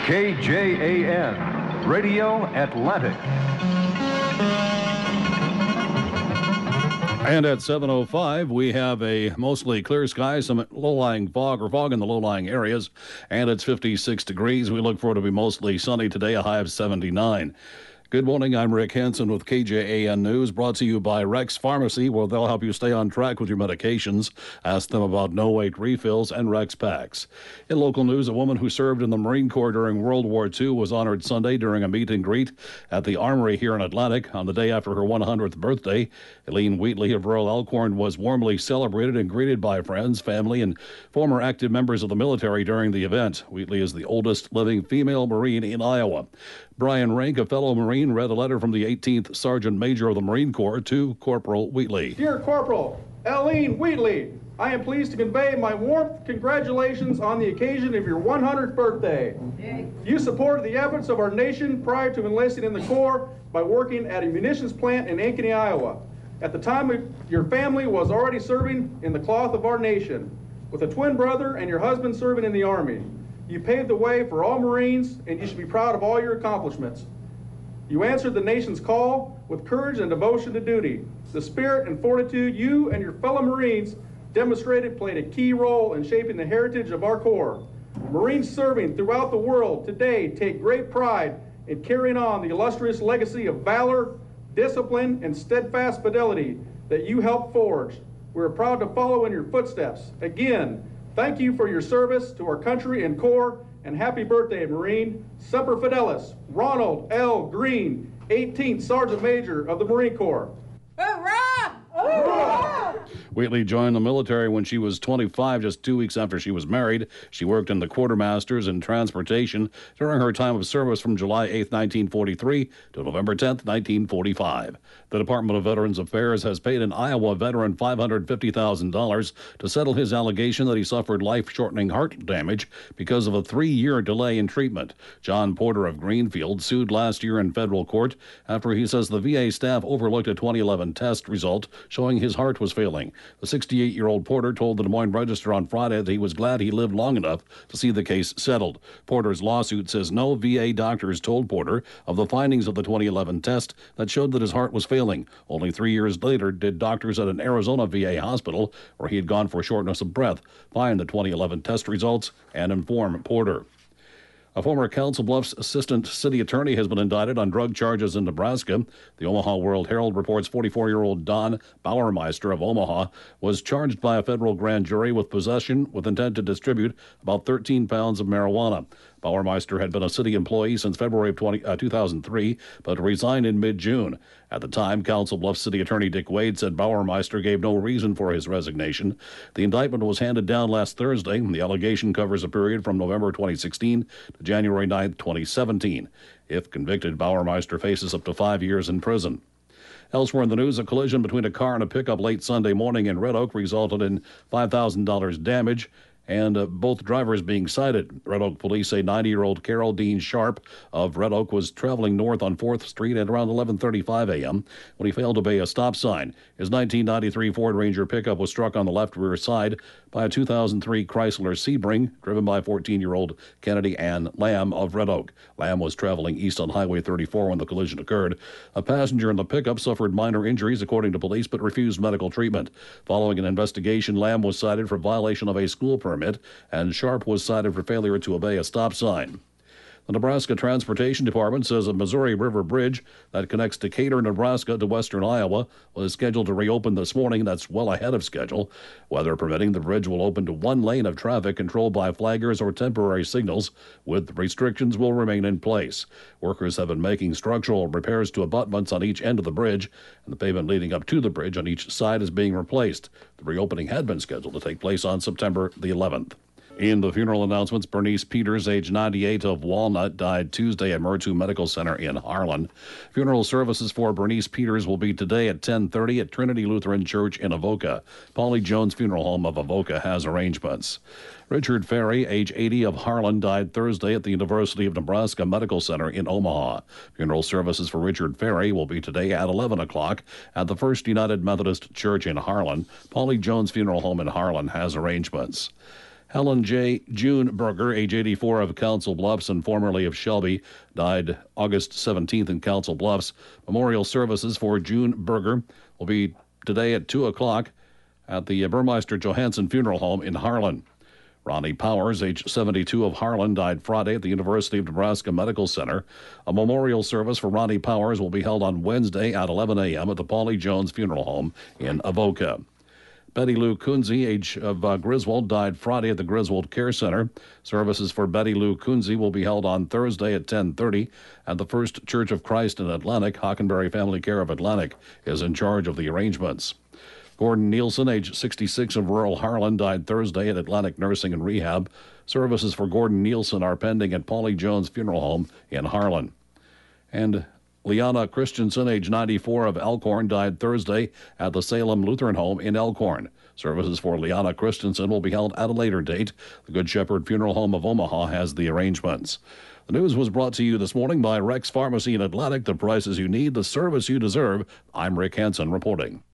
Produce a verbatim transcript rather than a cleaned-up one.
K J A N, Radio Atlantic. And at seven oh five, we have a mostly clear sky, some low-lying fog or fog in the low-lying areas, and it's fifty-six degrees. We look for it to be mostly sunny today, a high of seventy-nine. Good morning, I'm Rick Hansen with K J A N News, brought to you by Rex Pharmacy, where they'll help you stay on track with your medications. Ask them about no-wait refills and Rex packs. In local news, a woman who served in the Marine Corps during World War Two was honored Sunday during a meet and greet at the Armory here in Atlantic on the day after her one hundredth birthday. Eileen Wheatley of Royal Elkhorn was warmly celebrated and greeted by friends, family, and former active members of the military during the event. Wheatley is the oldest living female Marine in Iowa. Brian Rank, a fellow Marine, read a letter from the eighteenth Sergeant Major of the Marine Corps to Corporal Wheatley. Dear Corporal Eileen Wheatley, I am pleased to convey my warm congratulations on the occasion of your one hundredth birthday. Yay. You supported the efforts of our nation prior to enlisting in the Corps by working at a munitions plant in Ankeny, Iowa. At the time, your family was already serving in the cloth of our nation, with a twin brother and your husband serving in the Army. You paved the way for all Marines, and you should be proud of all your accomplishments. You answered the nation's call with courage and devotion to duty. The spirit and fortitude you and your fellow Marines demonstrated played a key role in shaping the heritage of our Corps. Marines serving throughout the world today take great pride in carrying on the illustrious legacy of valor, discipline, and steadfast fidelity that you helped forge. We're proud to follow in your footsteps. Again, thank you for your service to our country and Corps, and happy birthday, Marine. Semper Fidelis, Ronald L. Green, eighteenth Sergeant Major of the Marine Corps. Hurrah! Hurrah! Wheatley joined the military when she was twenty-five, just two weeks after she was married. She worked in the quartermasters and transportation during her time of service from July eighth, nineteen forty-three to November tenth, nineteen forty-five. The Department of Veterans Affairs has paid an Iowa veteran five hundred fifty thousand dollars to settle his allegation that he suffered life-shortening heart damage because of a three-year delay in treatment. John Porter of Greenfield sued last year in federal court after he says the V A staff overlooked a twenty eleven test result showing his heart was failing. The sixty-eight-year-old Porter told the Des Moines Register on Friday that he was glad he lived long enough to see the case settled. Porter's lawsuit says no V A doctors told Porter of the findings of the twenty eleven test that showed that his heart was failing. Only three years later did doctors at an Arizona V A hospital, where he had gone for shortness of breath, find the twenty eleven test results and inform Porter. A former Council Bluffs assistant city attorney has been indicted on drug charges in Nebraska. The Omaha World Herald reports forty-four-year-old Don Bauermeister of Omaha was charged by a federal grand jury with possession with intent to distribute about thirteen pounds of marijuana. Bauermeister had been a city employee since February of twenty, uh, two thousand three, but resigned in mid-June. At the time, Council Bluffs City Attorney Dick Wade said Bauermeister gave no reason for his resignation. The indictment was handed down last Thursday. The allegation covers a period from November twenty sixteen to January ninth, twenty seventeen. If convicted, Bauermeister faces up to five years in prison. Elsewhere in the news, a collision between a car and a pickup late Sunday morning in Red Oak resulted in five thousand dollars damage, and uh, both drivers being cited. Red Oak police say ninety-year-old Carol Dean Sharp of Red Oak was traveling north on fourth Street at around eleven thirty-five a.m. when he failed to obey a stop sign. His nineteen ninety-three Ford Ranger pickup was struck on the left rear side by a two thousand three Chrysler Sebring, driven by fourteen-year-old Kennedy Ann Lamb of Red Oak. Lamb was traveling east on Highway thirty-four when the collision occurred. A passenger in the pickup suffered minor injuries, according to police, but refused medical treatment. Following an investigation, Lamb was cited for violation of a school permit, and Sharp was cited for failure to obey a stop sign. The Nebraska Transportation Department says a Missouri River bridge that connects Decatur, Nebraska to western Iowa was scheduled to reopen this morning. That's well ahead of schedule. Weather permitting, the bridge will open to one lane of traffic controlled by flaggers or temporary signals, with restrictions will remain in place. Workers have been making structural repairs to abutments on each end of the bridge, and the pavement leading up to the bridge on each side is being replaced. The reopening had been scheduled to take place on September the eleventh. In the funeral announcements, Bernice Peters, age ninety-eight, of Walnut, died Tuesday at Mertu Medical Center in Harlan. Funeral services for Bernice Peters will be today at ten thirty at Trinity Lutheran Church in Avoca. Paulie Jones Funeral Home of Avoca has arrangements. Richard Ferry, age eighty, of Harlan, died Thursday at the University of Nebraska Medical Center in Omaha. Funeral services for Richard Ferry will be today at eleven o'clock at the First United Methodist Church in Harlan. Paulie Jones Funeral Home in Harlan has arrangements. Helen J. June Berger, age eighty-four, of Council Bluffs and formerly of Shelby, died August seventeenth in Council Bluffs. Memorial services for June Berger will be today at two o'clock at the Burmeister Johansson Funeral Home in Harlan. Ronnie Powers, age seventy-two, of Harlan, died Friday at the University of Nebraska Medical Center. A memorial service for Ronnie Powers will be held on Wednesday at eleven a.m. at the Paulie Jones Funeral Home in Avoca. Betty Lou Kunze, age of uh, Griswold, died Friday at the Griswold Care Center. Services for Betty Lou Kunze will be held on Thursday at ten thirty at the First Church of Christ in Atlantic. Hockenberry Family Care of Atlantic is in charge of the arrangements. Gordon Nielsen, age sixty-six, of rural Harlan, died Thursday at Atlantic Nursing and Rehab. Services for Gordon Nielsen are pending at Paulie Jones Funeral Home in Harlan. And Liana Christensen, age ninety-four, of Elkhorn, died Thursday at the Salem Lutheran Home in Elkhorn. Services for Liana Christensen will be held at a later date. The Good Shepherd Funeral Home of Omaha has the arrangements. The news was brought to you this morning by Rex Pharmacy in Atlantic. The prices you need, the service you deserve. I'm Rick Hansen reporting.